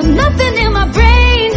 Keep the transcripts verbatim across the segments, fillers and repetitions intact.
There's nothing in my brain.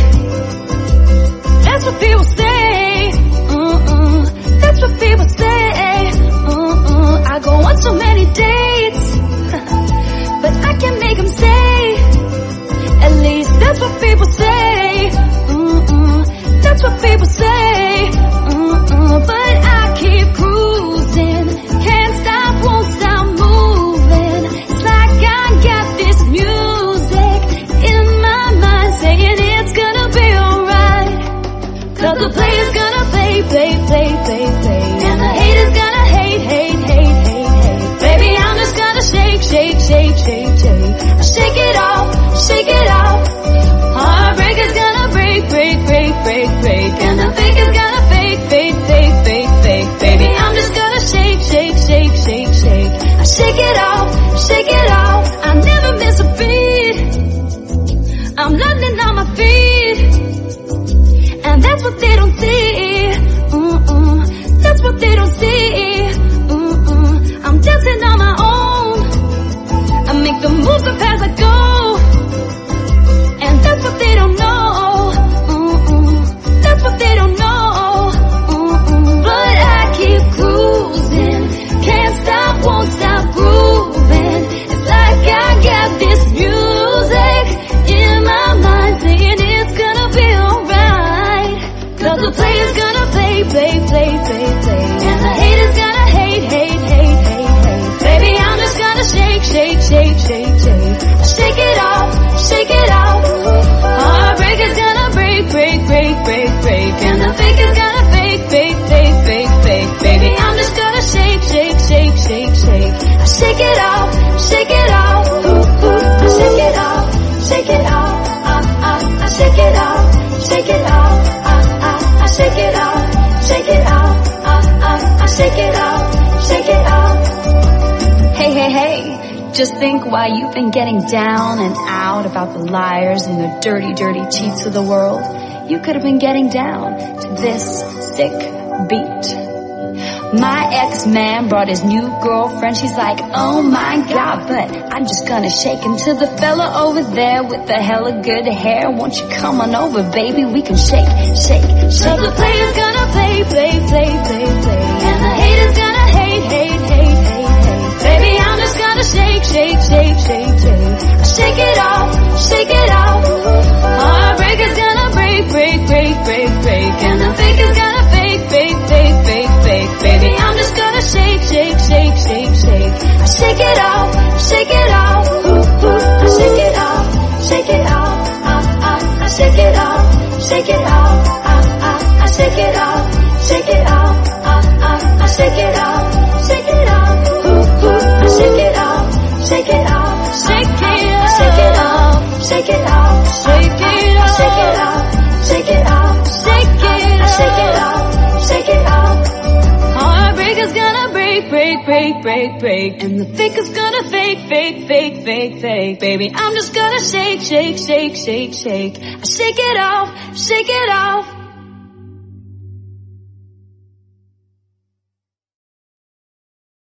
That's what people say. Uh-uh. That's what people say. Uh-uh. I go on so many dates, but I can't make them stay. At least that's what people say. Uh-uh. That's what people say. Uh-uh. But I keep cruising, can't stop, won't stop moving. It's like I got this music in my mind saying it's gonna be alright. Cause the player's gonna play, play, play, play, play, and the haters gonna hate, hate, hate, hate, hate. Baby, I'm just gonna shake, shake, shake, shake, shake. I shake it off, shake it off. Heartbreak is gonna break, break, break, break, break, and the fake is gonna fake, fake, fake, fake, fake. Baby, I'm just gonna shake, shake, shake, shake, shake. I shake it off, shake it off. I never miss a beat. I'm landing on my feet, and that's what they don't see. Uh-uh. That's what they don't see. Uh-uh. I'm dancing on my own. I make the moves up as I go, and that's what they don't know. Uh-uh. That's what they don't know. Uh-uh. But I keep cruising, can't stop, won't stop grooving. It's like I got this music in my mind saying it's gonna be alright. Cause the player's gonna play, play, play, play, play, and the haters gonna hate, hate, hate, hate, hate. Baby, I'm just gonna shake, shake, shake, shake, shake. I shake it off, shake it off. Heartbreak is gonna break, break, break, break, break, and the fake is gonna fake, fake, fake, fake, fake. Baby, I'm just gonna shake, shake, shake, shake, shake. I shake it off, shake it off. Ooh, ooh. I shake it off, shake it off. I, I, I shake it off, shake it off. I, I, I shake it off, shake it off. I, I, I shake it off, shake it off. Hey, hey, hey, just think why you've been getting down and out about the liars and the dirty, dirty cheats of the world. You could have been getting down to this sick beat. My ex-man brought his new girlfriend. She's like, oh my God, but I'm just gonna shake into the fella over there with the hella good hair. Won't you come on over, baby? We can shake, shake, shake. The player's gonna play, play, play, play, play, and the haters gonna hate, hate, hate, hate, hate. Baby, I'm just gonna shake, shake, shake, shake, shake. I shake it off, shake it off. Heartbreak is gonna break, break, break, break, break, and the fake is gonna fake, fake, fake, fake, fake. Baby, I'm just gonna shake, shake, shake, shake, shake. I shake it off, shake it off. Ooh, ooh. I shake it off, shake it off. I, I, I shake it off, shake it off. I, I, I shake it off, shake it off. I, I, I shake it off, shake it off. Ooh, ooh. I shake it off, shake it off. Shake it off, shake it off, shake it off, shake it off, shake it off, shake it off, shake it off, shake it off, shake it off. Heartbreak is gonna break, break, break, break, break, and the fake is gonna fake, fake, fake, fake, fake. Baby, I'm just gonna shake, shake, shake, shake, shake. I shake it off, shake it off.